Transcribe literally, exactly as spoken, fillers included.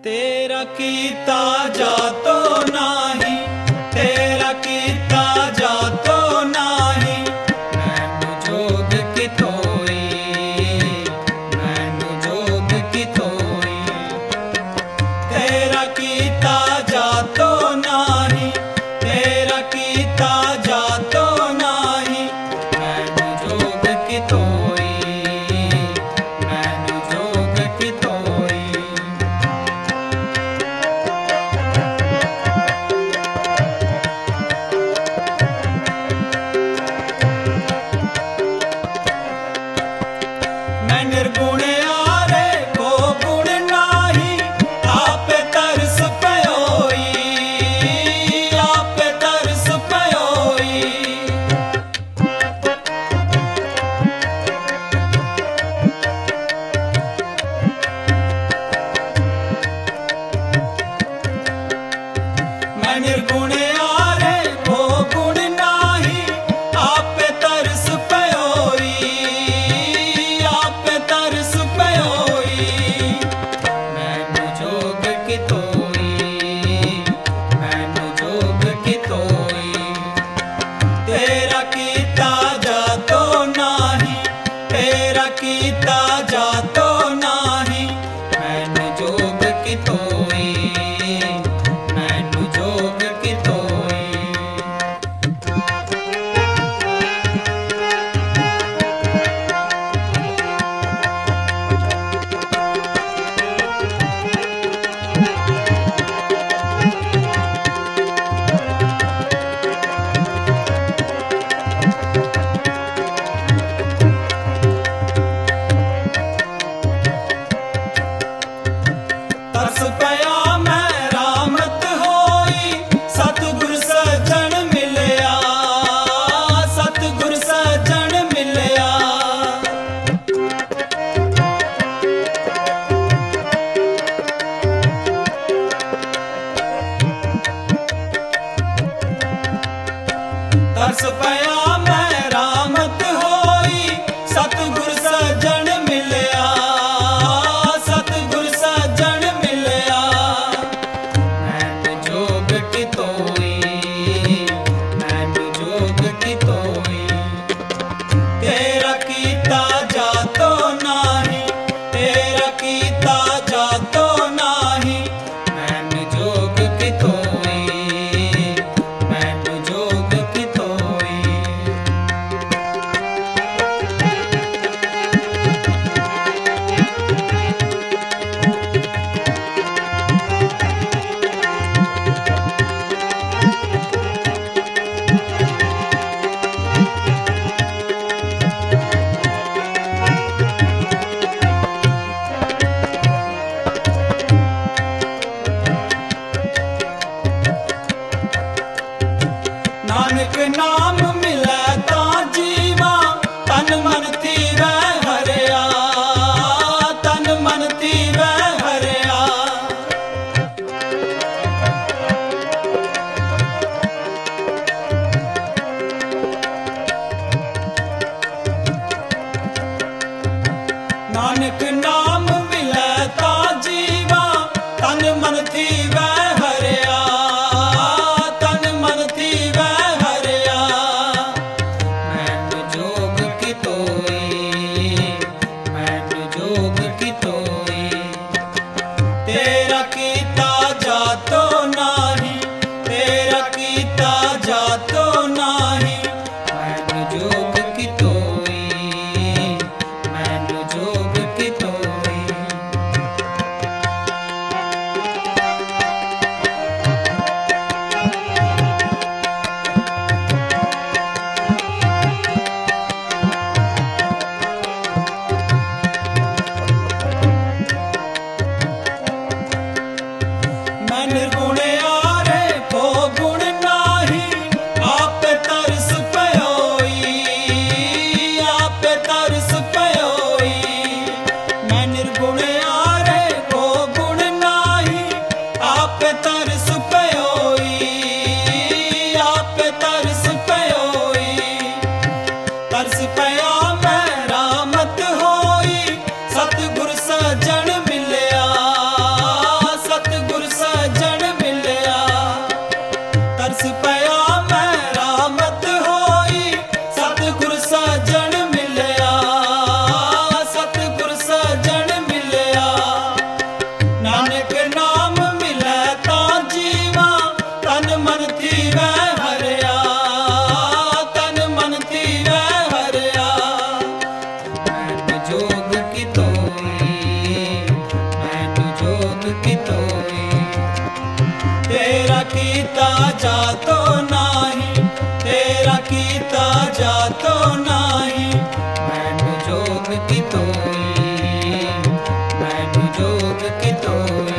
तेरा कीता जातो नाही, तेरा कीता जातो नाही, मैनू जोग कितोई, मैनू जोग कितोई। तेरा कीता जातो नाही, तेरा कीता जातो नाही, मैनू जोग कितोई, मैनू जोग कितोई। मैं निर्गुण आरे को गुण नाही, आपे तरस पयोई, आपे तरस पयोई। मैं निर्गुण आरे को गुण नाही, आपे तरस पयोई, आपे तरस पयोई। मैनू जोग कितोई, मैनू जोग कितोई। तेरा कीता जातो नाही, तेरा कीता जातो नाही, मैनू जोग कितोई, मैनू जोग कितोई। तरस पया मैं रामत होई, सतगुर सजन मिलया, सतगुर सजन मिलया। तरस पया मैं रामत होई, सतगुर सजन मिलया, सतगुर सजन मिलया। मैनू जोग कितोई, मैनू जोग कितोई। तेरा कीता जातो नाही, तेरा कीता जातो नाही, मैनू जोग कितोई, मैनू जोग कितोई। नानक नाम मिलै तां जीवा, तन मन थीवै हरिया, तन मन थीवै हरिया। नानक नाम मिलै तां जीवा, तन मन थीवै हरिया, तन मन थीवै हरिया। मैनू जोग कितोई, मैनू जोग कितोई। तेरा कीता जातो नाही, तेरा कीता जातो नाही, मैनू जोग कितोई, मैनू जोग कितोई। मैं निर्गुण आरे को गुण नाही, आपे तरस पयोई, आपे तरस पयोई। मैं निर्गुण आरे को गुण नाही, आपे तरस पयोई, आपे तरस पयोई। तरस पया मैं रामत होई, सतगुर सजन मिलया, जोग की तोई।